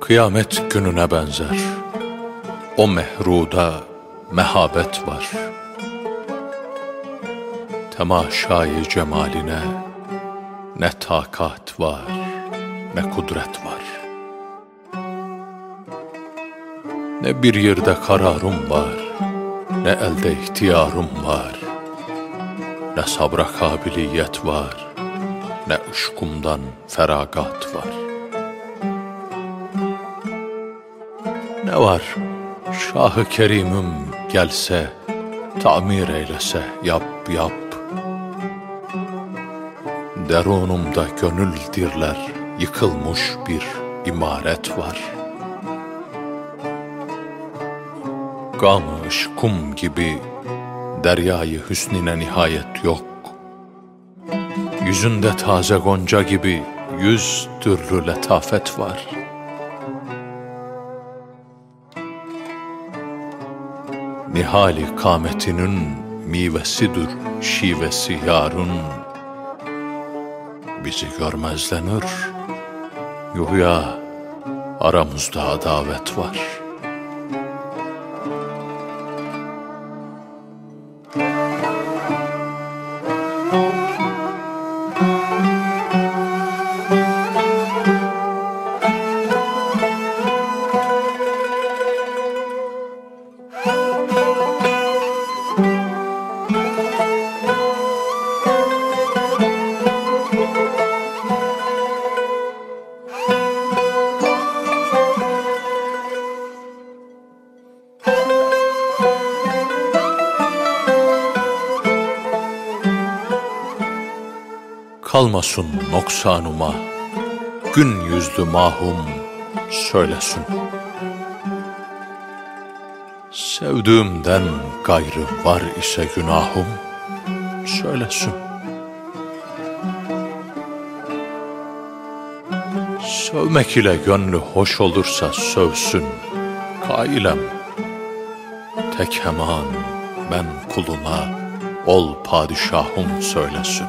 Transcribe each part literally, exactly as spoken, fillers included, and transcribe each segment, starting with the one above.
Kıyamet gününe benzer. O mehruda mehabet var. Temaşayı cemaline ne takat var, ne kudret var. Ne bir yerde kararım var, ne elde ihtiyarım var. Ne sabra kabiliyet var, ne ışkumdan feragat var. Ne var Şah-ı Kerim'im gelse, tamir eylese yap yap. Derunumda gönül dirler, yıkılmış bir imaret var. Gam-ı ışkum gibi deryayı hüsnine nihayet yok. Yüzünde taze gonca gibi yüz türlü letafet var. Nihali kâmetinin mivesidir şivesi yarın. Bizi görmezlenir, yuhya aramızda adavet var. Kalmasın noksanıma, gün yüzlü mahum söylesin. Sevdiğimden gayrı var ise günahım söylesin. Sövmek ile gönlü hoş olursa sövsün, kailem. Tek hemen ben kuluna ol padişahım söylesin.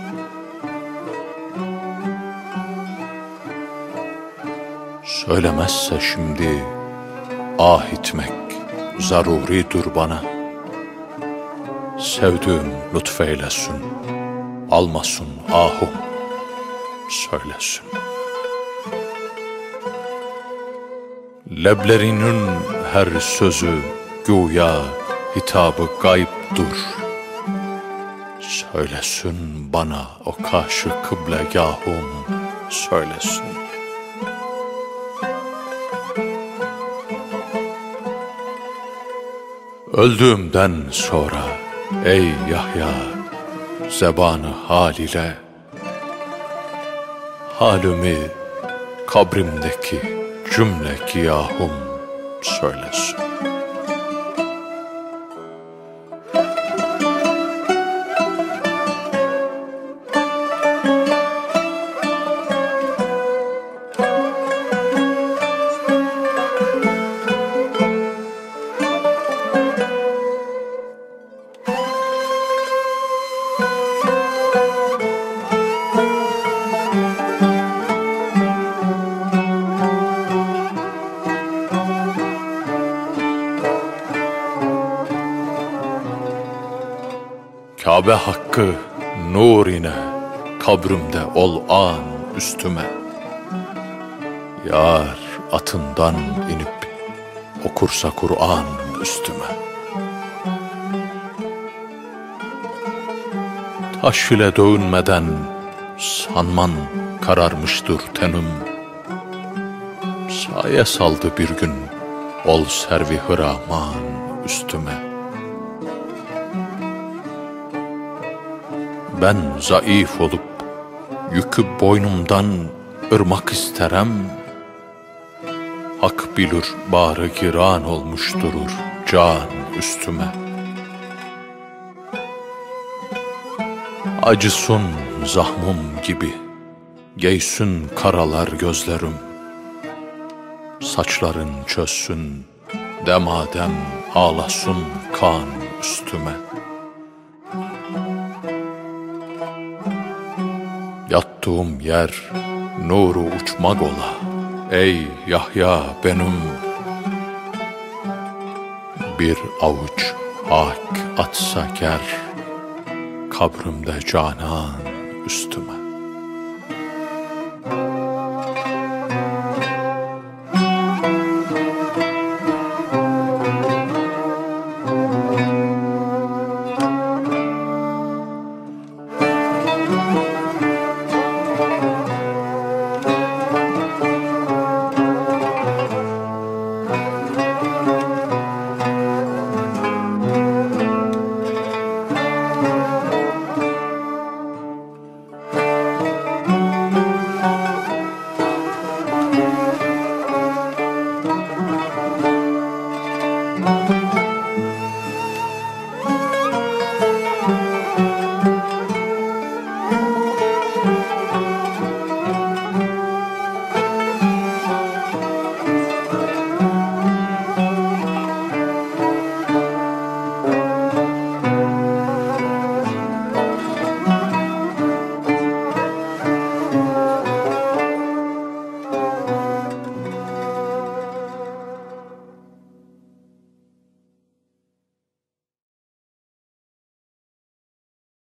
Söylemezse şimdi ah etmek zaruridir bana. Sevdiğim lütfeylesin, almasın ahum söylesin. Leblerinin her sözü güya hitabı gayiptur. Söylesin bana o karşı kıblegahum söylesin. Öldüğümden sonra ey Yahya zebanı hal ile halimi kabrimdeki cümle giyahum söylesin. Kabe hakkı nurine kabrimde ol an üstüme. Yar atından inip okursa Kur'an üstüme. Taş ile dövünmeden sanman kararmıştır tenim. Saye saldı bir gün ol servi hıraman üstüme. Ben zayıf olup yükü boynumdan ırmak isterem. Hak bilir bağrı giran olmuş durur can üstüme. Acısın zahmım gibi geysün karalar gözlerim. Saçların çözsün demadem ağlasın kan üstüme. Yattığım yer nuru uçmak ola, Ey Yahya benim, bir avuç hak atsa ger, kabrimde canan üstüme.